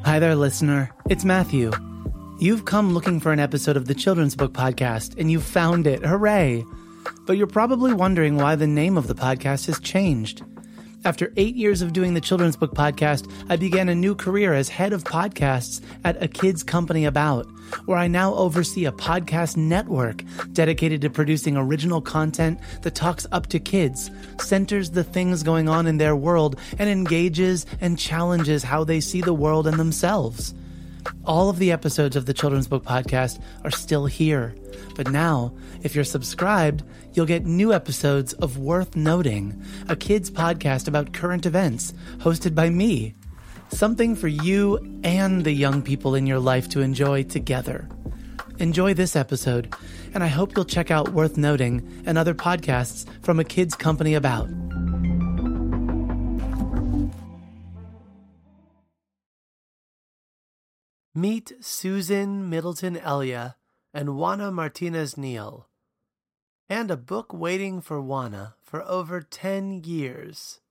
Hi there, listener. It's Matthew. You've come looking for an episode of the Children's Book Podcast, and you've found it. Hooray! But you're probably wondering why the name of the podcast has changed. After 8 years of doing the Children's Book Podcast, I began a new career as head of podcasts at A Kids Company About, where I now oversee a podcast network dedicated to producing original content that talks up to kids, centers the things going on in their world, and engages and challenges how they see the world and themselves. All of the episodes of the Children's Book Podcast are still here. But now, if you're subscribed, you'll get new episodes of Worth Noting, a kids podcast about current events, hosted by me. Something for you and the young people in your life to enjoy together. Enjoy this episode, and I hope you'll check out Worth Noting and other podcasts from A Kids Company About. Meet Susan Middleton Elia and Juana Martinez Neal, and a book waiting for Juana for over 10 years.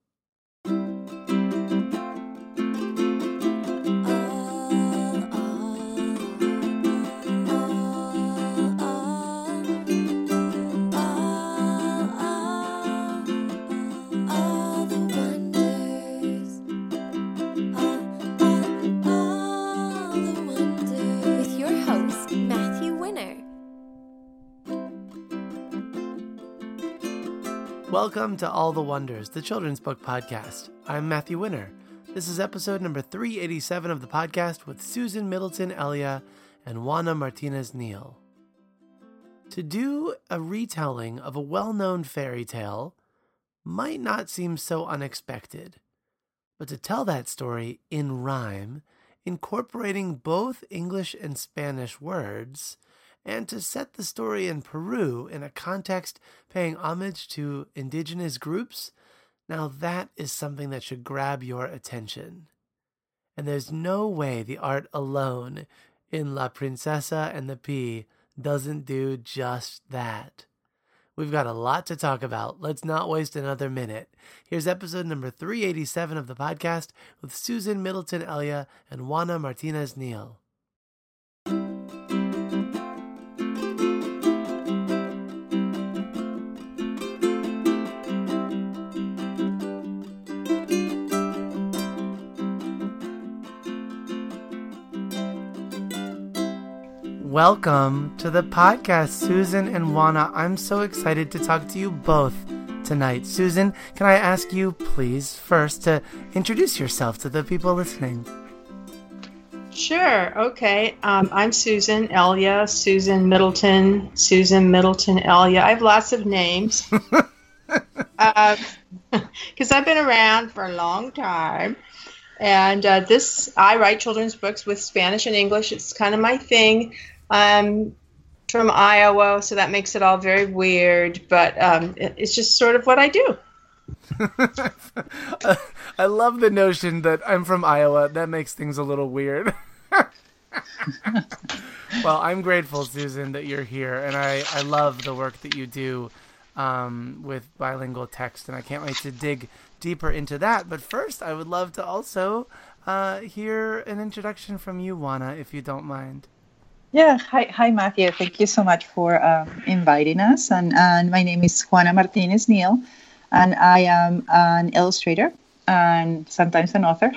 Welcome to All the Wonders, the Children's Book Podcast. I'm Matthew Winner. This is episode number 387 of the podcast with Susan Middleton Elia and Juana Martinez Neal. To do a retelling of a well-known fairy tale might not seem so unexpected, but to tell that story in rhyme, incorporating both English and Spanish words, and to set the story in Peru in a context paying homage to indigenous groups, now that is something that should grab your attention. And there's no way the art alone in La Princesa and the Pea doesn't do just that. We've got a lot to talk about. Let's not waste another minute. Here's episode number 387 of the podcast with Susan Middleton Elia and Juana Martinez Neal. Welcome to the podcast, Susan and Juana. I'm so excited to talk to you both tonight. Susan, can I ask you, please, first to introduce yourself to the people listening? Sure. Okay. I'm Susan Elia, Susan Middleton Elia. I have lots of names because I've been around for a long time. And I write children's books with Spanish and English. It's kind of my thing. I'm from Iowa, so that makes it all very weird, but it's just sort of what I do. I love the notion that I'm from Iowa. That makes things a little weird. Well, I'm grateful, Susan, that you're here, and I love the work that you do with bilingual text, and I can't wait to dig deeper into that. But first, I would love to also hear an introduction from you, Juana, if you don't mind. Yeah, hi, Matthew. Thank you so much for inviting us. And my name is Juana Martinez Neal, and I am an illustrator and sometimes an author.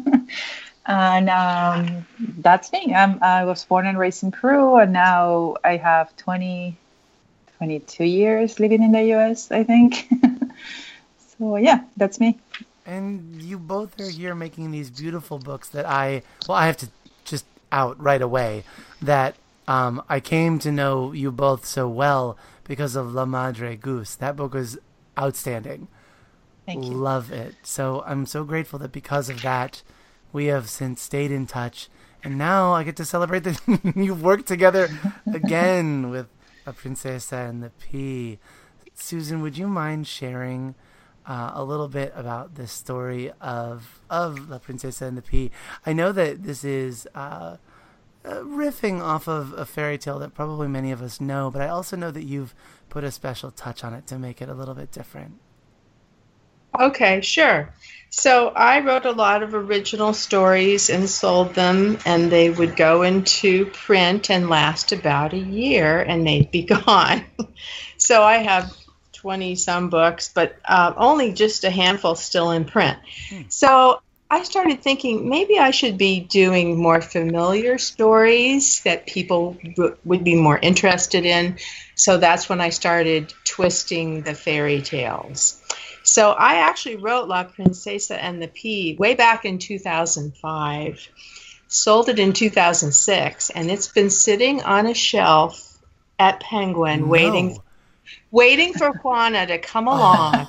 And that's me. I was born and raised in Peru, and now I have 22 years living in the U.S., I think. So, yeah, that's me. And you both are here making these beautiful books that I have to just out right away that I came to know you both so well because of La Madre Goose. That book was outstanding. Thank you. Love it. So I'm so grateful that because of that, we have since stayed in touch. And now I get to celebrate that you've worked together again with La Princesa and the Pea. Susan, would you mind sharing a little bit about this story of La Princesa and the Pea? I know that this is riffing off of a fairy tale that probably many of us know, but I also know that you've put a special touch on it to make it a little bit different. Okay, sure. So I wrote a lot of original stories and sold them, and they would go into print and last about a year, and they'd be gone. So I have 20 some books, but only just a handful still in print. So I started thinking maybe I should be doing more familiar stories that people would be more interested in. So that's when I started twisting the fairy tales. So I actually wrote La Princesa and the Pea way back in 2005, sold it in 2006, and it's been sitting on a shelf at Penguin waiting for Juana to come along.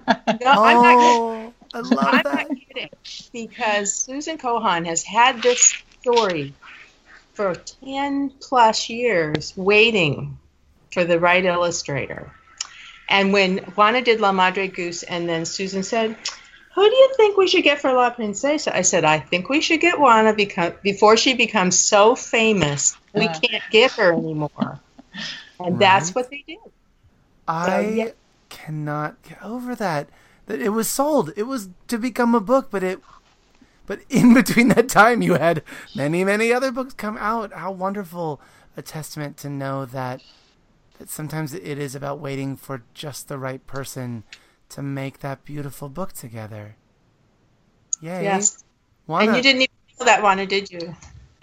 I love I'm that. not kidding, because Susan Cohan has had this story for 10 plus years waiting for the right illustrator. And when Juana did La Madre Goose, and then Susan said, who do you think we should get for La Princesa? I said, I think we should get Juana before she becomes so famous, we can't get her anymore. And that's what they did. I cannot get over that it was sold. It was to become a book, but in between that time, you had many, many other books come out. How wonderful a testament to know that sometimes it is about waiting for just the right person to make that beautiful book together. Yay. Yes. Juana. And you didn't even know that, Juana, did you?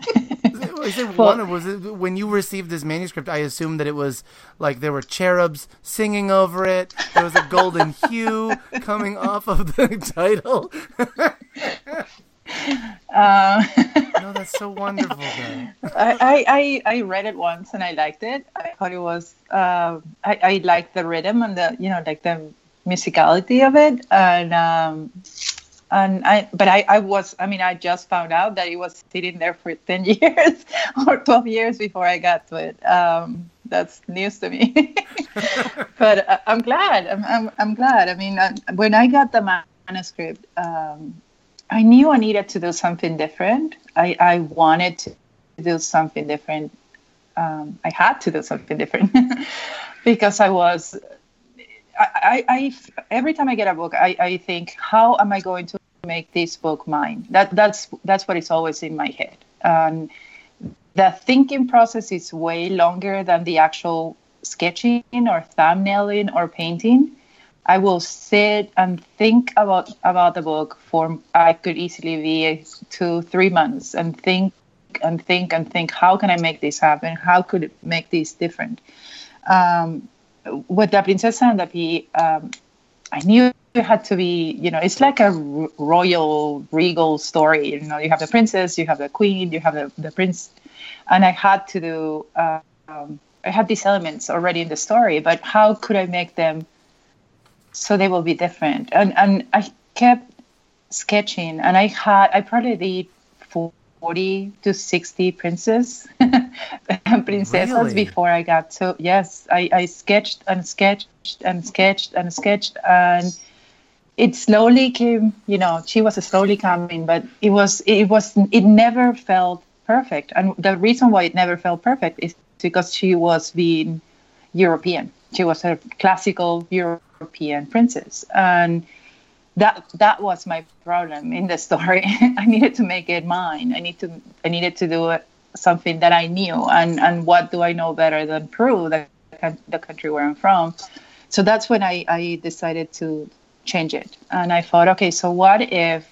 Was it when you received this manuscript? I assumed that it was like there were cherubs singing over it. There was a golden hue coming off of the title. No, that's so wonderful. I read it once and I liked it. I thought it was I liked the rhythm and the the musicality of it, I just found out that it was sitting there for 10 years or 12 years before I got to it. That's news to me. But I'm glad. I'm glad. I mean, when I got the manuscript, I knew I needed to do something different. I wanted to do something different. I had to do something different because I every time I get a book, I think, how am I going to make this book mine? That's what is always in my head. The thinking process is way longer than the actual sketching or thumbnailing or painting. I will sit and think about the book for, I could easily be 2-3 months and think, how can I make this happen? How could it make this different? With La Princesa and the Pea, I knew it had to be, it's like a royal, regal story. You have the princess, you have the queen, you have the prince. And I had to do, I had these elements already in the story, but how could I make them so they will be different? And I kept sketching, and I probably did 40 to 60 princesses before I got to, yes, I sketched and sketched and sketched and sketched, and it slowly came, she was slowly coming, but it never felt perfect. And the reason why it never felt perfect is because she was being European. She was a classical European princess, and that was my problem in the story. I needed to make it mine. I needed to do something that I knew, and what do I know better than Peru, the country where I'm from? So that's when I decided to change it, and I thought, okay, so what if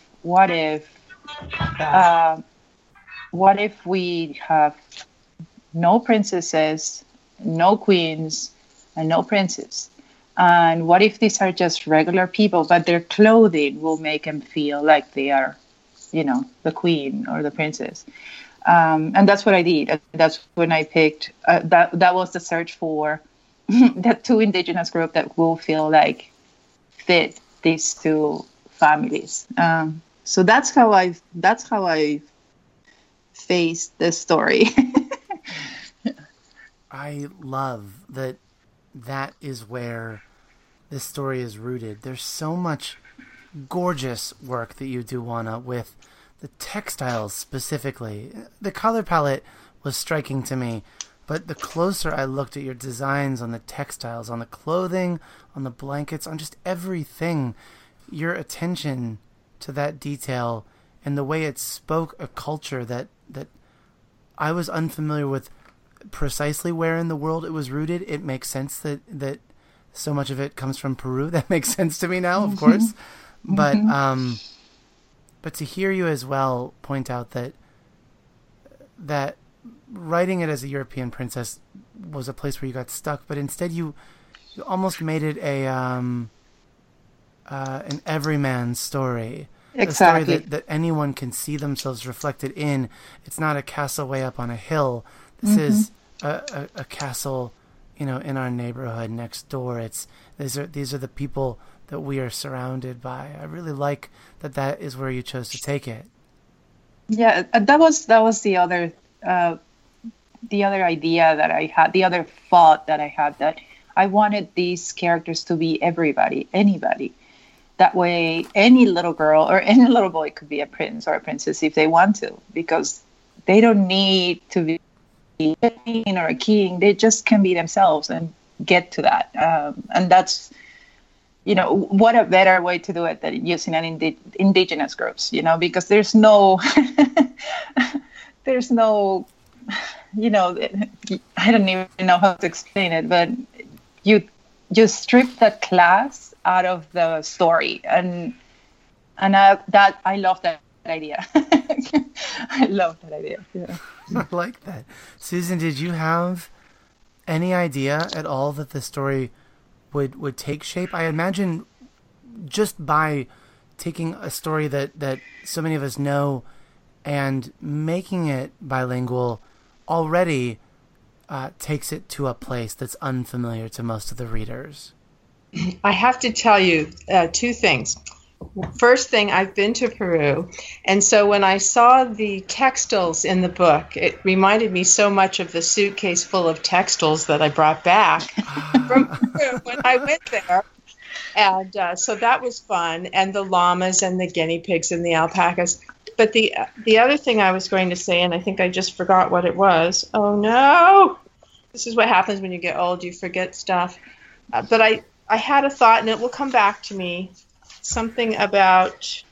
we have no princesses, no queens, and no princes? And what if these are just regular people, but their clothing will make them feel like they are, the queen or the princess? And that's what I did. That's when I picked, that was the search for the 2 indigenous groups that will feel like fit these 2 families. So that's how I faced this story. I love that is where this story is rooted. There's so much gorgeous work that you do, Juana, with the textiles specifically. The color palette was striking to me, but the closer I looked at your designs on the textiles, on the clothing, on the blankets, on just everything, your attention to that detail and the way it spoke a culture that I was unfamiliar with precisely where in the world it was rooted. It makes sense that so much of it comes from Peru. That makes sense to me now, of course. But to hear you as well point out that writing it as a European princess was a place where you got stuck, but instead you almost made it an everyman story. Exactly. A story that anyone can see themselves reflected in. It's not a castle way up on a hill. This is a castle, in our neighborhood next door. These are the people that we are surrounded by. I really like that is where you chose to take it. Yeah, that was the other idea that I had, the other thought that I had, that I wanted these characters to be everybody, anybody. That way, any little girl or any little boy could be a prince or a princess if they want to, because they don't need to be a queen or a king. They just can be themselves and get to that. And that's, what a better way to do it than using an indigenous groups, because there's no, I don't even know how to explain it, but you strip that class out of the story, and I love that idea. I love that idea. Yeah. I like that. Susan, did you have any idea at all that the story would take shape? I imagine just by taking a story that so many of us know and making it bilingual already takes it to a place that's unfamiliar to most of the readers. I have to tell you two things. First thing, I've been to Peru, and so when I saw the textiles in the book, it reminded me so much of the suitcase full of textiles that I brought back from Peru when I went there. And so that was fun, and the llamas and the guinea pigs and the alpacas. But the other thing I was going to say, and I think I just forgot what it was. Oh, no. This is what happens when you get old. You forget stuff. But I had a thought, and it will come back to me. Something about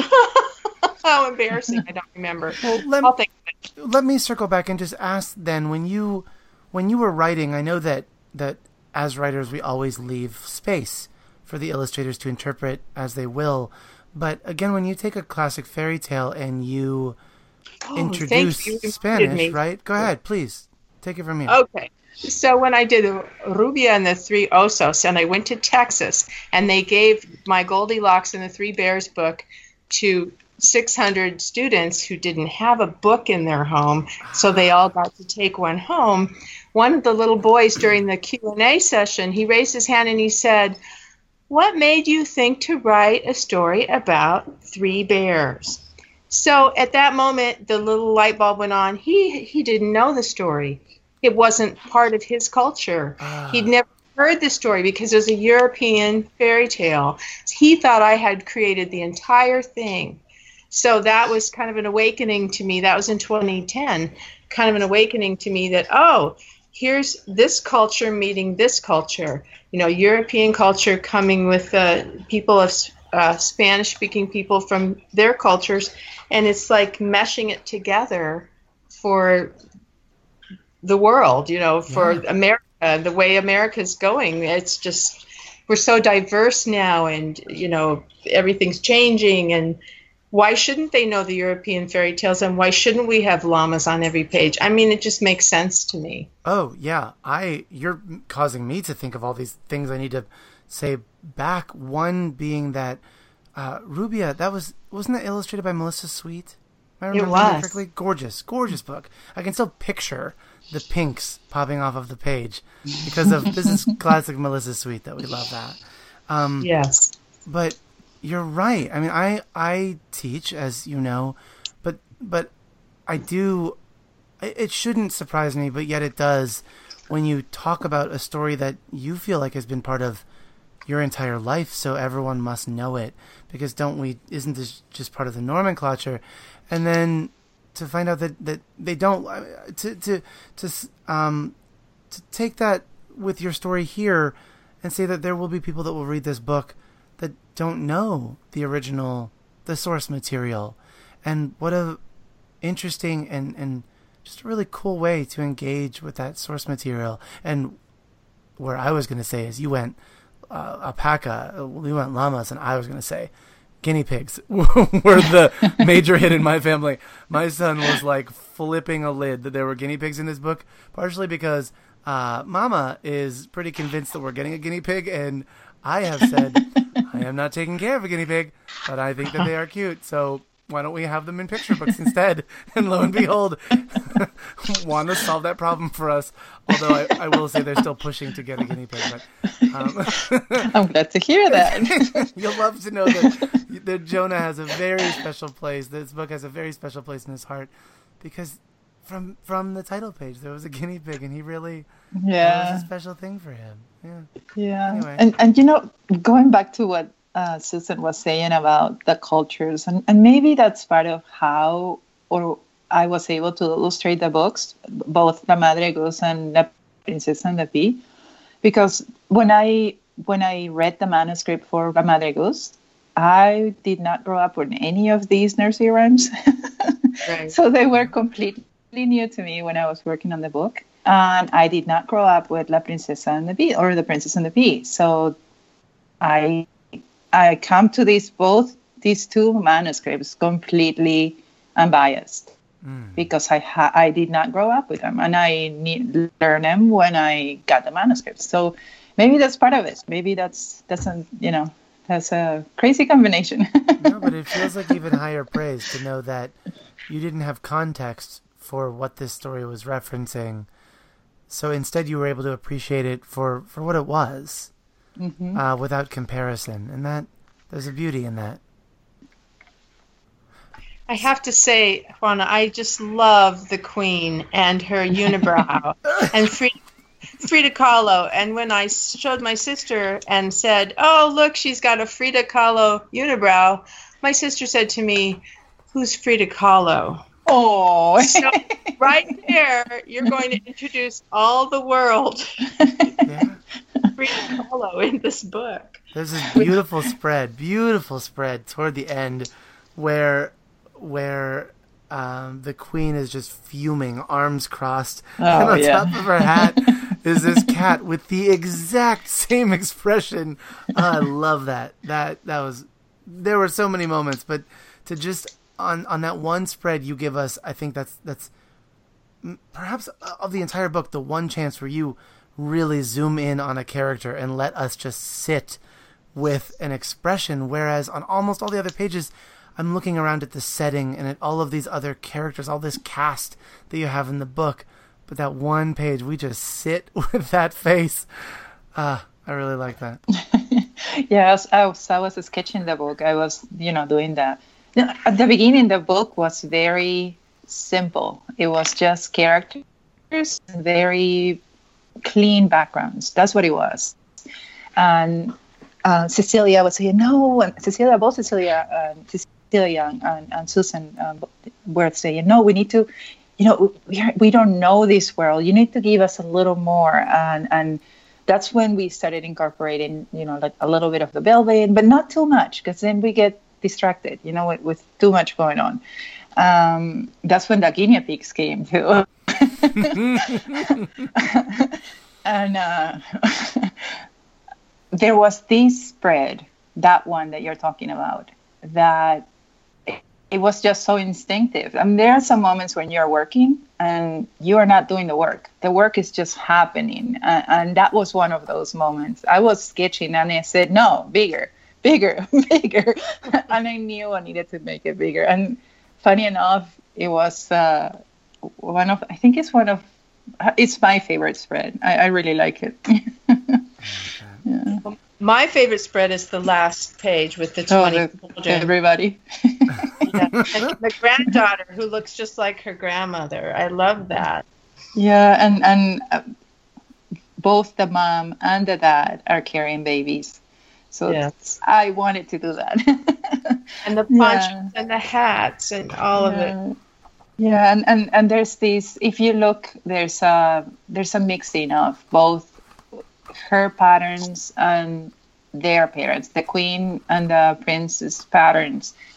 how embarrassing. I don't remember. Well, I'll think of it. Let me circle back and just ask then, when you were writing, I know that as writers we always leave space for the illustrators to interpret as they will. But again, when you take a classic fairy tale and you introduce Spanish, right? Go ahead, please. Take it from here. Okay. So when I did Rubia and the Three Osos, and I went to Texas, and they gave my Goldilocks and the Three Bears book to 600 students who didn't have a book in their home, so they all got to take one home. One of the little boys during the Q&A session, he raised his hand and he said, "What made you think to write a story about three bears?" So at that moment, the little light bulb went on. He didn't know the story. It wasn't part of his culture. He'd never heard the story because it was a European fairy tale. He thought I had created the entire thing. So that was kind of an awakening to me. That was in 2010, kind of an awakening to me that, here's this culture meeting this culture. European culture coming with people of Spanish-speaking people from their cultures, and it's like meshing it together for the world, for America, the way America's going. It's just, we're so diverse now, and, everything's changing, and why shouldn't they know the European fairy tales, and why shouldn't we have llamas on every page? I mean, it just makes sense to me. Oh, yeah. You're causing me to think of all these things I need to say back. One being that Rubia, wasn't that illustrated by Melissa Sweet? Am I remembering that correctly? Gorgeous book. I can still picture the pinks popping off of the page because of this is classic Melissa Sweet that we love that. Yes. But you're right. I mean, I teach, as you know, but I do. It shouldn't surprise me, but yet it does when you talk about a story that you feel like has been part of your entire life, so everyone must know it. Because isn't this just part of the nomenclature? And then to find out that they don't, to take that with your story here and say that there will be people that will read this book that don't know the original the source material. And what a interesting and just a really cool way to engage with that source material. And where I was going to say is you went alpaca, we went llamas, and I was going to say guinea pigs were the major hit in my family. My son was like flipping a lid that there were guinea pigs in this book, partially because Mama is pretty convinced that we're getting a guinea pig, and I have said I am not taking care of a guinea pig, but I think that they are cute, so why don't we have them in picture books instead? And lo and behold, Wanda solved that problem for us. Although I will say they're still pushing to get a guinea pig. But, I'm glad to hear that. You'll love to know that Jonah has a very special place. This book has a very special place in his heart because from the title page there was a guinea pig, and he really that was a special thing for him. Yeah. Anyway. And going back to what Susan was saying about the cultures, and maybe that's part of how I was able to illustrate the books, both La Madre Goose and La Princesa and the Pea, because when I read the manuscript for La Madre Goose, I did not grow up with any of these nursery rhymes. Right. So they were completely new to me when I was working on the book. And I did not grow up with La Princesa and the Pea or The Princess and the Pea. So I come to these two manuscripts completely unbiased because I did not grow up with them, and I learned them when I got the manuscripts. So maybe that's part of it. Maybe that's a crazy combination. No, but it feels like even higher praise to know that you didn't have context for what this story was referencing. So instead you were able to appreciate it for what it was. Mm-hmm. Without comparison, and that there's a beauty in that. I have to say, Juana, I just love the Queen and her unibrow and Frida Kahlo. And when I showed my sister and said, "Oh, look, she's got a Frida Kahlo unibrow," my sister said to me, "Who's Frida Kahlo?" Oh, so right there, you're going to introduce all the world. Yeah. Frida Kahlo in this book. There's this beautiful spread toward the end where the Queen is just fuming, arms crossed, and on top of her hat is this cat with the exact same expression. I love that. There were so many moments, but to just on that one spread you give us, I think that's perhaps of the entire book the one chance where you really zoom in on a character and let us just sit with an expression, whereas on almost all the other pages I'm looking around at the setting and at all of these other characters, all this cast that you have in the book, but that one page we just sit with that face. I really like that. Yes, I was sketching the book. I was doing that. At the beginning the book was very simple. It was just characters, very clean backgrounds. That's what it was. And Cecilia would say, no, and both Cecilia and Susan were saying, no, we need to, we don't know this world. You need to give us a little more. And that's when we started incorporating, like a little bit of the velvet, but not too much, because then we get distracted, with too much going on. That's when the guinea pigs came too. And there was this spread, that one that you're talking about, that it was just so instinctive. I mean, there are some moments when you're working and you are not doing the work. The work is just happening. And that was one of those moments. I was sketching and I said, no, bigger. And I knew I needed to make it bigger. And funny enough, it was it's my favorite spread. I really like it. Yeah. My favorite spread is the last page with the 20 children. Everybody. Yeah. And the granddaughter who looks just like her grandmother. I love that. Yeah, and both the mom and the dad are carrying babies. So yes. I wanted to do that. And the ponchos and the hats and all of it. Yeah, and there's this, if you look, there's a mixing of both her patterns and their parents, the Queen and the Prince's patterns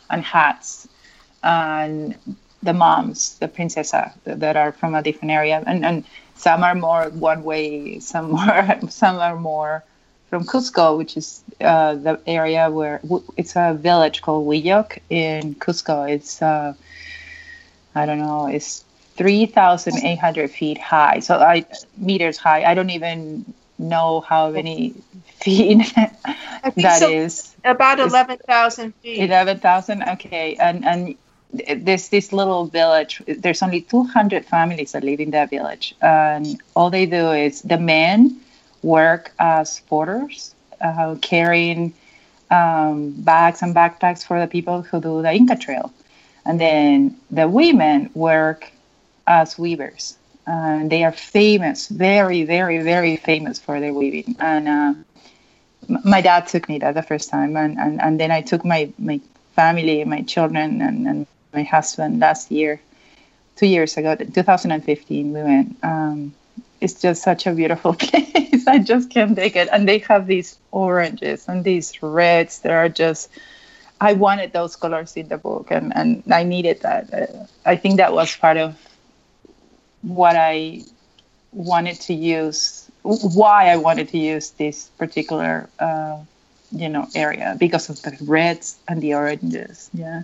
and hats, and the moms, the princesa, that are from a different area, and some are more one way, some are more from Cusco, which is the area where it's a village called Huilloc in Cusco. It's I don't know, it's 3,800 feet high, so meters high. I don't even know how many feet that is. About 11,000 feet. 11,000, okay. And this little village, there's only 200 families that live in that village. And all they do is the men work as porters, carrying bags and backpacks for the people who do the Inca Trail. And then the women work as weavers. And they are famous, very, very, very famous for their weaving. And my dad took me there the first time. And then I took my family, my children, and my husband last year, 2 years ago, 2015, we went. It's just such a beautiful place. I just can't take it. And they have these oranges and these reds that are just, I wanted those colors in the book, and I needed that. I think that was part of what I wanted to use, why I wanted to use this particular, area, because of the reds and the oranges. Yeah.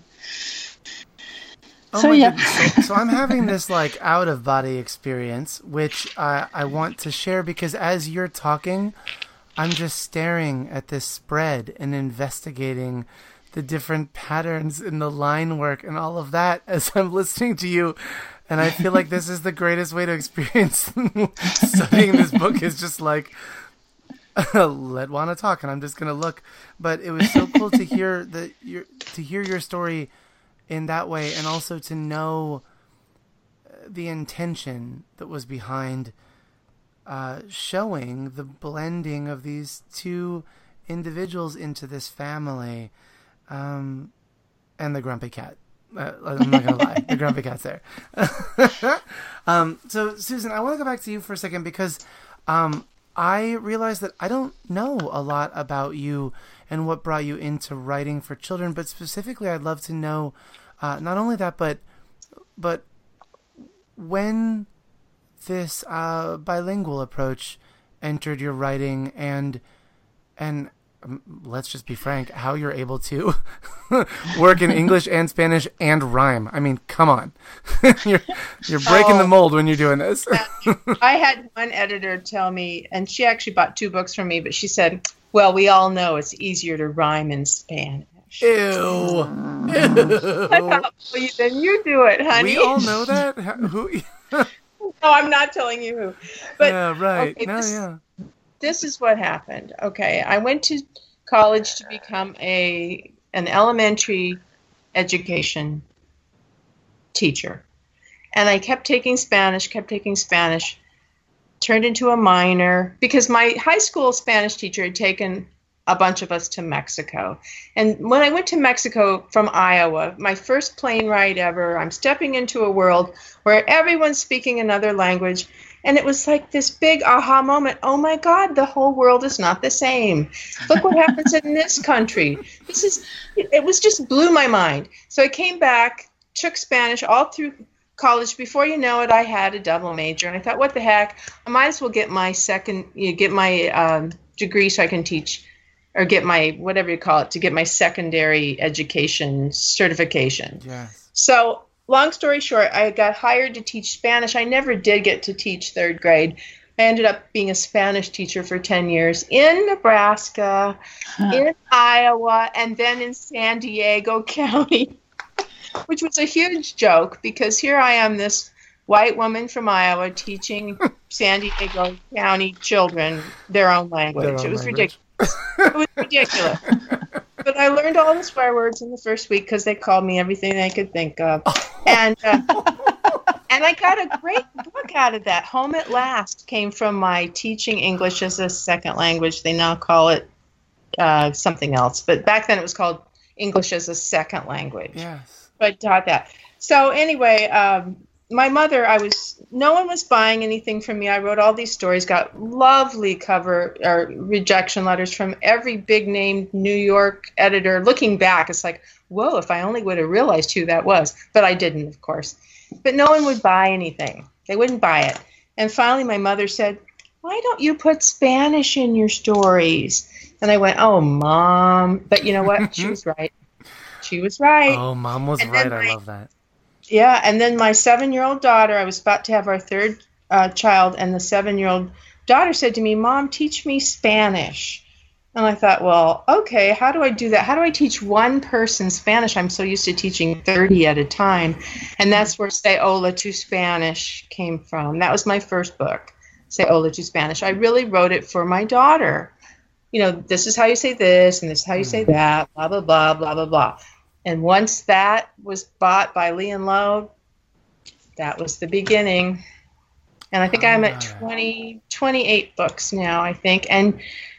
Oh so, my goodness. So I'm having this like out of body experience, which I want to share, because as you're talking, I'm just staring at this spread and investigating the different patterns in the line work and all of that as I'm listening to you. And I feel like this is the greatest way to experience studying this book, is just like, let Juana talk and I'm just going to look. But it was so cool to hear your story in that way, and also to know the intention that was behind showing the blending of these two individuals into this family, and the grumpy cat. I'm not gonna lie, the grumpy cat's there. So Susan, I want to go back to you for a second, because I realized that I don't know a lot about you and what brought you into writing for children, but specifically I'd love to know not only that, but when this bilingual approach entered your writing, and let's just be frank, how you're able to work in English and Spanish and rhyme. I mean, come on. you're breaking the mold when you're doing this. I had one editor tell me, and she actually bought 2 books from me, but she said, well, we all know it's easier to rhyme in Spanish. Ew. I thought, well, then you do it, honey. We all know that? Who? No, I'm not telling you who. But, yeah, right. Okay, no, yeah. This is what happened. Okay, I went to college to become an elementary education teacher. And I kept taking Spanish, turned into a minor, because my high school Spanish teacher had taken a bunch of us to Mexico. And when I went to Mexico from Iowa, my first plane ride ever, I'm stepping into a world where everyone's speaking another language. And it was like this big aha moment. Oh my God, the whole world is not the same. Look what happens in this country. It was just blew my mind. So I came back, took Spanish all through college. Before you know it, I had a double major. And I thought, what the heck? I might as well get my degree so I can teach, or get my, whatever you call it, to get my secondary education certification. Yes. So long story short, I got hired to teach Spanish. I never did get to teach 3rd grade. I ended up being a Spanish teacher for 10 years in Nebraska, in Iowa, and then in San Diego County, which was a huge joke, because here I am, this white woman from Iowa, teaching San Diego County children their own language. It was ridiculous. It was ridiculous. But I learned all the swear words in the first week, because they called me everything they could think of. And I got a great book out of that. Home at Last came from my teaching English as a second language. They now call it something else. But back then it was called English as a second language. Yes. But I taught that. So anyway, my mother, no one was buying anything from me. I wrote all these stories, got lovely cover or rejection letters from every big name New York editor. Looking back, it's like, whoa, if I only would have realized who that was. But I didn't, of course. But no one would buy anything. They wouldn't buy it. And finally, my mother said, why don't you put Spanish in your stories? And I went, oh, Mom. But you know what? She was right. She was right. Oh, Mom was right. I love that. Yeah. And then my 7-year-old daughter, I was about to have our third child, and the 7-year-old daughter said to me, Mom, teach me Spanish. And I thought, well, okay, how do I do that? How do I teach one person Spanish? I'm so used to teaching 30 at a time. And that's where Say Hola to Spanish came from. That was my first book, Say Hola to Spanish. I really wrote it for my daughter. You know, this is how you say this, and this is how you say that, blah, blah, blah, blah, blah, blah. And once that was bought by Lee and Low, that was the beginning. And I think I'm at 28 books now, I think. And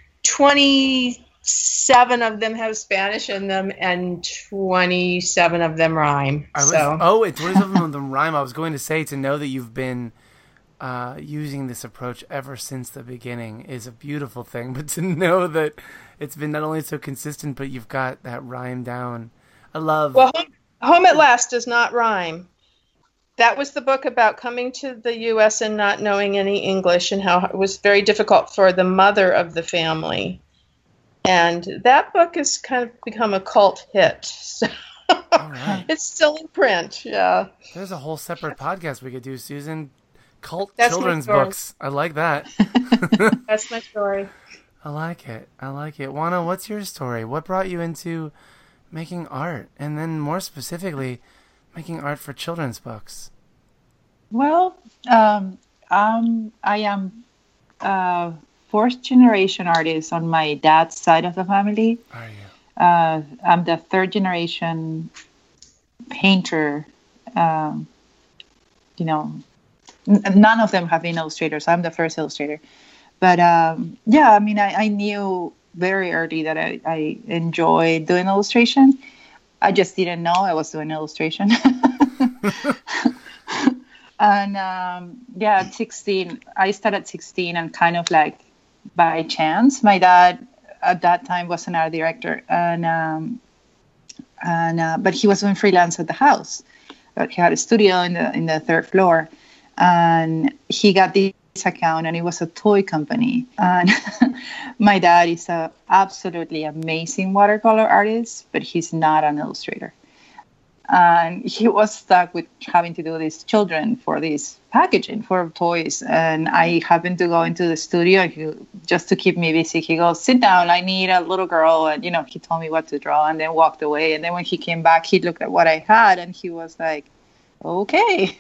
27 of them have Spanish in them, and 27 of them rhyme. It's 27 of them rhyme. I was going to say, to know that you've been using this approach ever since the beginning is a beautiful thing. But to know that it's been not only so consistent, but you've got that rhyme down. I love... Well, Home at Last does not rhyme. That was the book about coming to the U.S. and not knowing any English, and how it was very difficult for the mother of the family. And that book has kind of become a cult hit. So right. It's still in print, yeah. There's a whole separate podcast we could do, Susan. That's children's books. I like that. That's my story. I like it. Juana, what's your story? What brought you into making art? And then more specifically, making art for children's books? Well, I am a fourth generation artist on my dad's side of the family. Are you? I'm the third generation painter. None of them have been illustrators. I'm the first illustrator. But I knew very early that I enjoyed doing illustration. I just didn't know I was doing illustration. And at 16, I started at 16, and kind of like by chance, my dad at that time was an art director, but he was doing freelance at the house. But he had a studio in the third floor, and he got this account, and it was a toy company. And my dad is a absolutely amazing watercolor artist, but he's not an illustrator. And he was stuck with having to do these children for this packaging for toys. And I happened to go into the studio, and just to keep me busy, he goes, sit down, I need a little girl. And, he told me what to draw, and then walked away. And then when he came back, he looked at what I had, and he was like, okay.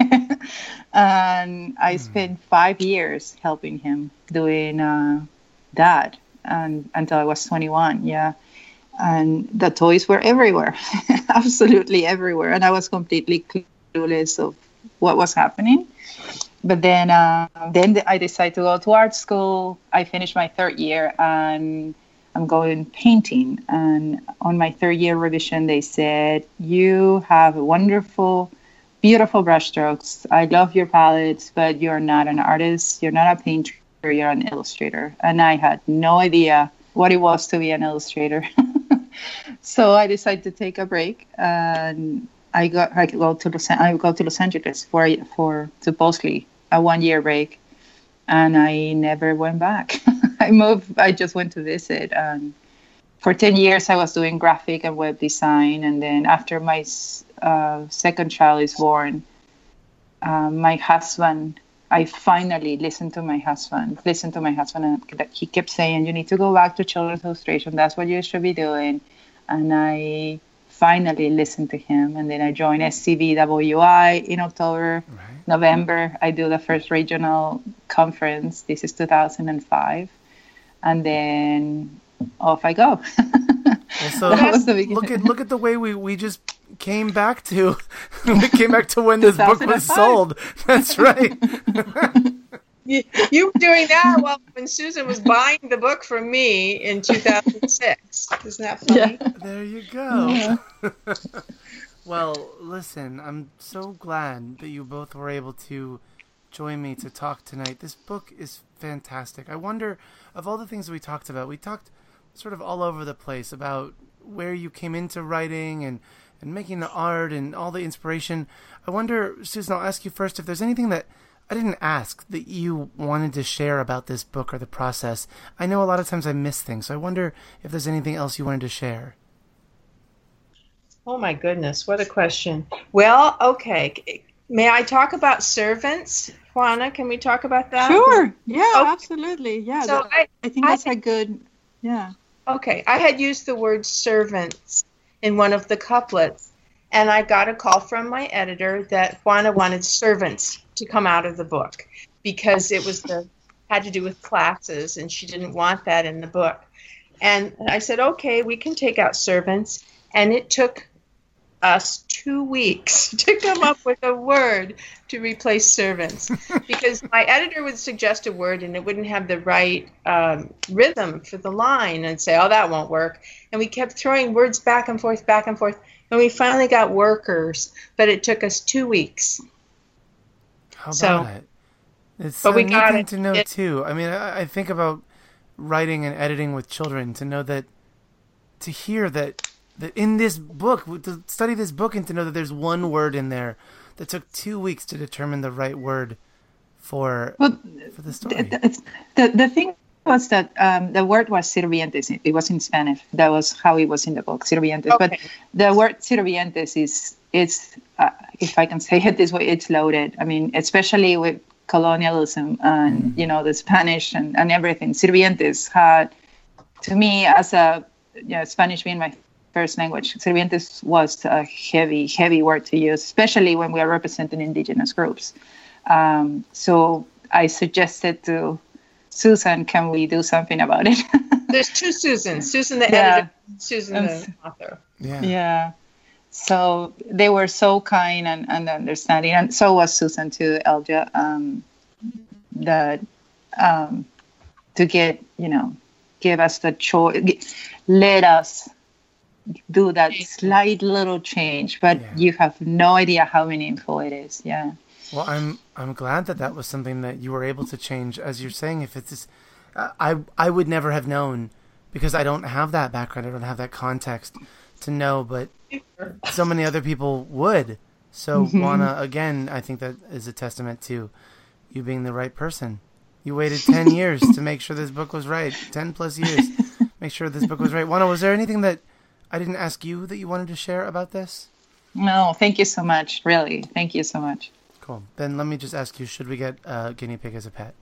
And I spent 5 years helping him doing that, and until I was 21. Yeah. And the toys were everywhere, absolutely everywhere. And I was completely clueless of what was happening. But then I decided to go to art school. I finished my third year, and I'm going painting. And on my third year revision, they said, you have wonderful, beautiful brushstrokes. I love your palettes, but you're not an artist. You're not a painter. You're an illustrator. And I had no idea what it was to be an illustrator. So I decided to take a break, and I go to Los Angeles for supposedly a 1-year break, and I never went back. I just went to visit, and for 10 years I was doing graphic and web design. And then after my second child is born, my husband, I finally listened to my husband, and he kept saying, you need to go back to children's illustration. That's what you should be doing. And I finally listened to him. And then I joined SCBWI in October. Right. November, I do the first regional conference. This is 2005. And then off I go. So look at the way we just came back to when this book was sold. That's right. You were doing that when Susan was buying the book from me in 2006. Isn't that funny? Yeah. There you go. Yeah. Well, listen, I'm so glad that you both were able to join me to talk tonight. This book is fantastic. I wonder, of all the things we talked about sort of all over the place about where you came into writing and and making the art and all the inspiration. I wonder, Susan, I'll ask you first if there's anything that I didn't ask that you wanted to share about this book or the process. I know a lot of times I miss things, so I wonder if there's anything else you wanted to share. Oh my goodness, what a question. Well, okay. May I talk about servants? Juana, can we talk about that? Sure. Yeah, Okay. Absolutely. Yeah. So I think that's a good, yeah. Okay, I had used the word servants in one of the couplets, and I got a call from my editor that Juana wanted servants to come out of the book because it was had to do with classes, and she didn't want that in the book. And I said, okay, we can take out servants, and it took us 2 weeks to come up with a word to replace servants because my editor would suggest a word and it wouldn't have the right rhythm for the line and say, oh, that won't work. And we kept throwing words back and forth, and we finally got workers, but it took us 2 weeks. How about it? It's but we got it to know too. I mean, I think about writing and editing with children to know that, to hear that in this book, to study this book and to know that there's one word in there that took 2 weeks to determine the right word for the story. The thing was that the word was sirvientes. It was in Spanish. That was how it was in the book, sirvientes. Okay. But the word sirvientes is if I can say it this way, it's loaded. I mean, especially with colonialism and, the Spanish and everything. Sirvientes had, to me, as a Spanish being my first language, sirvientes was a heavy, heavy word to use, especially when we are representing indigenous groups. So I suggested to Susan, can we do something about it? There's two Susans, Susan the editor, Susan the author. Yeah. So they were so kind and understanding, and so was Susan too, Elja, that to give us the choice, let us do that slight little change, but you have no idea how meaningful it is. Yeah. Well, I'm glad that was something that you were able to change. As you're saying, if it's this, I would never have known because I don't have that background. I don't have that context to know, but so many other people would. So Juana, again, I think that is a testament to you being the right person. You waited 10 years to make sure this book was right. 10 plus years. Make sure this book was right. Juana, was there anything that I didn't ask you that you wanted to share about this? No, thank you so much. Really. Thank you so much. Cool. Then let me just ask you, should we get a guinea pig as a pet?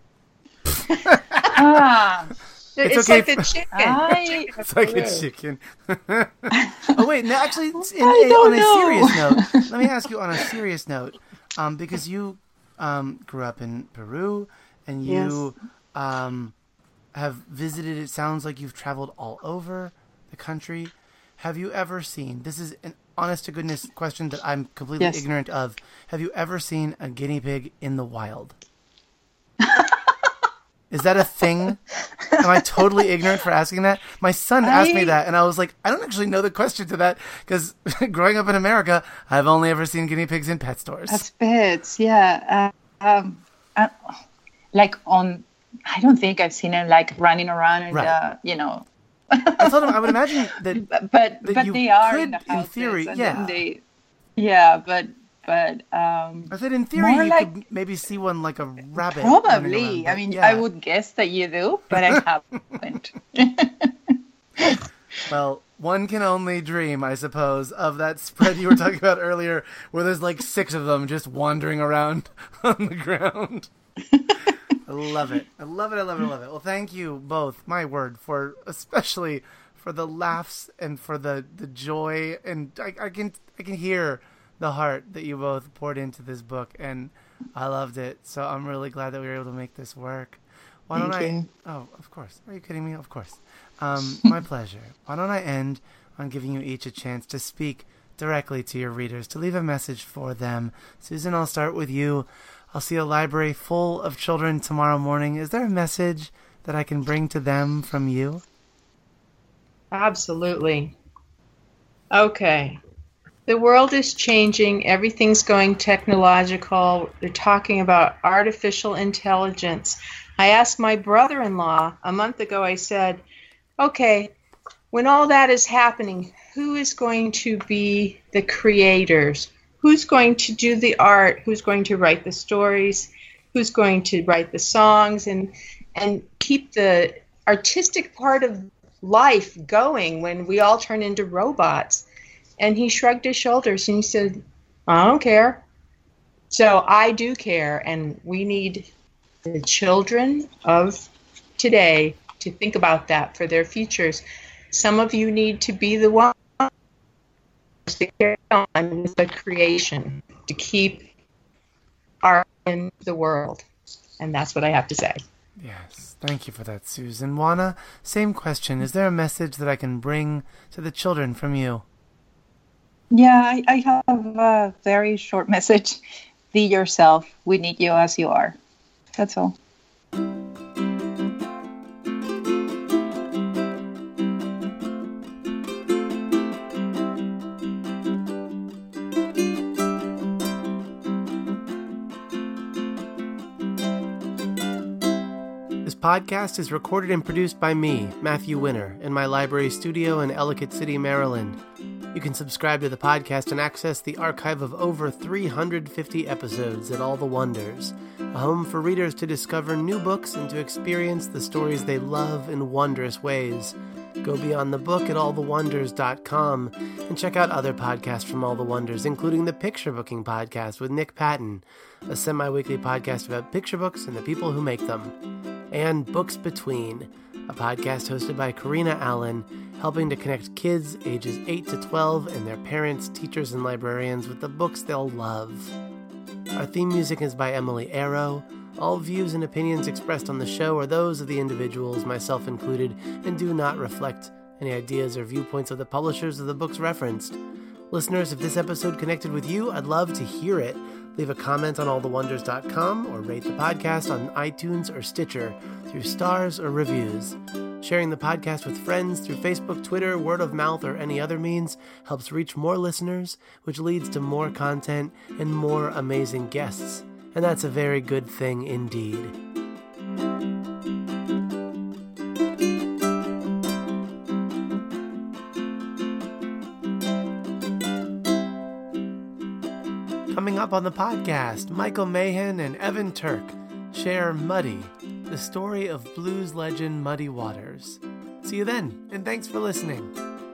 It's okay. like the chicken. It's like a chicken. Oh, wait. No, actually, on a serious note, let me ask you on a serious note, because you grew up in Peru and you have visited, it sounds like you've traveled all over the country. Have you ever seen, this is an honest to goodness question that I'm completely ignorant of, have you ever seen a guinea pig in the wild? Is that a thing? Am I totally ignorant for asking that? My son asked me that, and I was like, I don't actually know the question to that, because growing up in America, I've only ever seen guinea pigs in pet stores. As pets, yeah. I don't think I've seen them like running around in the, I would imagine that, but you they are could, in the houses, in theory, but I said in theory you could maybe see one like a rabbit. Probably. I mean, I would guess that you do, but I haven't. Well, one can only dream, I suppose, of that spread you were talking about earlier, where there's like 6 of them just wandering around on the ground. I love it. I love it. Well, thank you both, my word, especially for the laughs and for the joy, and I can hear the heart that you both poured into this book, and I loved it. So I'm really glad that we were able to make this work. Thank you. Oh, of course. Are you kidding me? Of course. My pleasure. Why don't I end on giving you each a chance to speak directly to your readers, to leave a message for them. Susan, I'll start with you. I'll see a library full of children tomorrow morning. Is there a message that I can bring to them from you? Absolutely. Okay. The world is changing. Everything's going technological. They're talking about artificial intelligence. I asked my brother-in-law a month ago, I said, okay, when all that is happening, who is going to be the creators? Who's going to do the art? Who's going to write the stories? Who's going to write the songs and keep the artistic part of life going when we all turn into robots? And he shrugged his shoulders and he said, I don't care. So I do care, and we need the children of today to think about that for their futures. Some of you need to be the ones to carry on with the creation, to keep art in the world. And that's what I have to say. Yes, thank you for that, Susan. Juana, same question. Is there a message that I can bring to the children from you? Yeah, I have a very short message. Be yourself. We need you as you are. That's all. This podcast is recorded and produced by me, Matthew Winner, in my library studio in Ellicott City, Maryland. You can subscribe to the podcast and access the archive of over 350 episodes at All the Wonders, a home for readers to discover new books and to experience the stories they love in wondrous ways. Go beyond the book at allthewonders.com and check out other podcasts from All the Wonders, including the Picture Booking Podcast with Nick Patton, a semi-weekly podcast about picture books and the people who make them, and Books Between, a podcast hosted by Karina Allen, helping to connect kids ages 8 to 12 and their parents, teachers, and librarians with the books they'll love. Our theme music is by Emily Arrow. All views and opinions expressed on the show are those of the individuals, myself included, and do not reflect any ideas or viewpoints of the publishers of the books referenced. Listeners, if this episode connected with you, I'd love to hear it. Leave a comment on allthewonders.com or rate the podcast on iTunes or Stitcher through stars or reviews. Sharing the podcast with friends through Facebook, Twitter, word of mouth, or any other means helps reach more listeners, which leads to more content and more amazing guests. And that's a very good thing indeed. Coming up on the podcast, Michael Mahan and Evan Turk share Muddy, the story of blues legend Muddy Waters. See you then, and thanks for listening.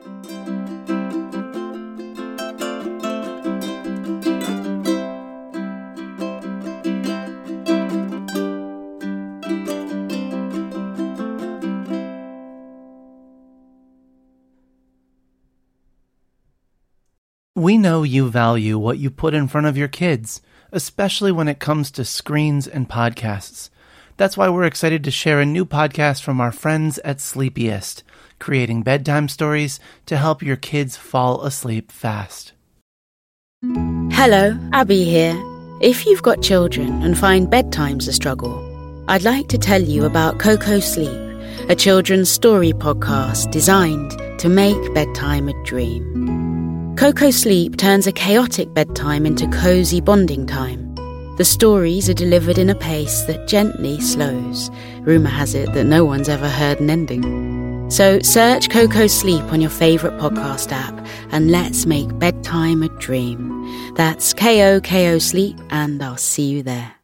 We know you value what you put in front of your kids, especially when it comes to screens and podcasts. That's why we're excited to share a new podcast from our friends at Sleepiest, creating bedtime stories to help your kids fall asleep fast. Hello, Abby here. If you've got children and find bedtime's a struggle, I'd like to tell you about Coco Sleep, a children's story podcast designed to make bedtime a dream. Coco Sleep turns a chaotic bedtime into cozy bonding time. The stories are delivered in a pace that gently slows. Rumour has it that no one's ever heard an ending. So search Coco Sleep on your favourite podcast app and let's make bedtime a dream. That's KOKO Sleep, and I'll see you there.